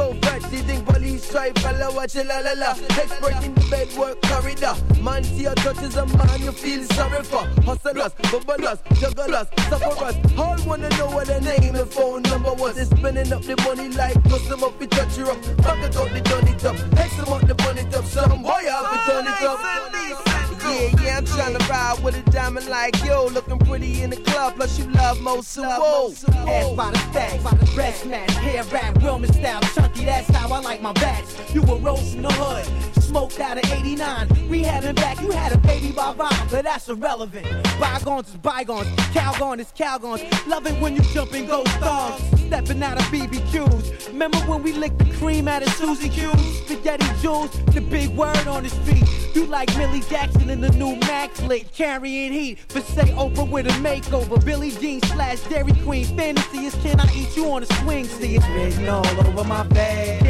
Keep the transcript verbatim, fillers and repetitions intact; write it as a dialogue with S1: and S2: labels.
S1: so fat, she think police try follow watch la la la. Expert in the bed work corridor. Man see your touches a man you feel sorry for. Hustlers, bubblers, jugglers, sufferers. All wanna know what their name and phone number was. They spending up the money like custom up, we touch you up. Back it up, they done it up. X them up, they burn it up. Some boy out, we turn it up. Yeah, yeah, I'm tryna ride with a diamond like yo. Looking pretty in the club, plus you love Mosul. Whoa.
S2: Ass by the stacks, by the breast match, hair wrap, Wilman style, chunky, that's how I like my bats. You were roast in the hood, smoked out of eighty-nine. We having back, you had a baby by rhyme, but that's irrelevant. Bygones is bygones, Calgon is Calgon. Love it when you jump in ghost stars, stepping out of B B Qs. Remember when we licked the cream out of Susie Q's? Spaghetti Jules, the big word on the street. You like Millie Jackson in the new Mac flick, carrying heat. For say Oprah with a makeover, Billie Jean slash Dairy Queen. Fantasy is can I eat you on a swing? See it's written all over my face.